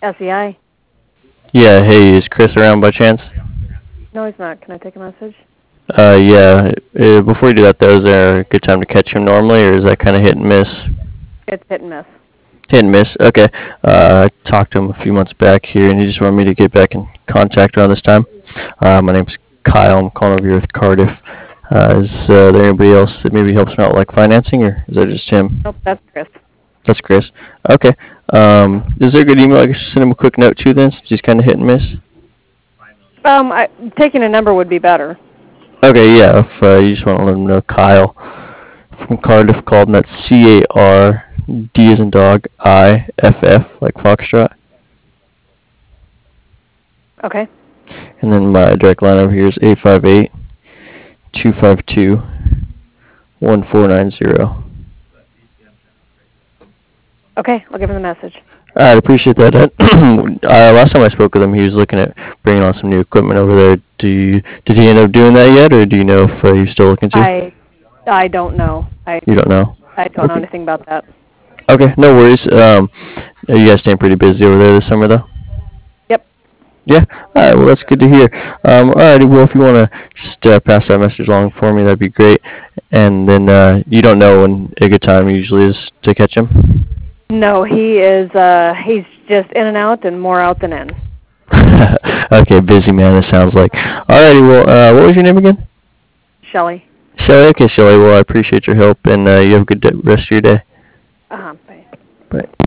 SEI. Yeah, hey, is Chris around by chance? No, he's not. Can I take a message? Yeah. Before you do that, though, is there a good time to catch him normally, or is that kind of hit and miss? It's hit and miss. Hit and miss. Okay. I talked to him a few months back here, and he just wanted me to get back in contact around this time. My name's Kyle. I'm calling over here with Cardiff. Is there anybody else that maybe helps him out, like financing, or is that just him? Nope, that's Chris. That's Chris. Okay. Is there a good email I can send him a quick note to then, since he's kind of hit and miss? Taking a number would be better. Okay, yeah. If you just want to let him know, Kyle from Cardiff called, and that's CARD as in dog, IFF like Foxtrot. Okay. And then my direct line over here is 858-252-1490. Okay, I'll give him the message. All right, appreciate that. Last time I spoke with him, he was looking at bringing on some new equipment over there. Did he end up doing that yet, or do you know if he's still looking to? I don't know. You don't know? I don't know anything about that. Okay, no worries. Are you guys staying pretty busy over there this summer, though? Yep. Yeah. All right. Well, that's good to hear. All righty. Well, if you want to just pass that message along for me, that'd be great. And then you don't know when a good time usually is to catch him. No, he's just in and out, and more out than in. Okay, busy man. It sounds like. All righty. Well, what was your name again? Shelly. Shelly. Okay, Shelly. Well, I appreciate your help, and you have a good rest of your day. Bye. Bye.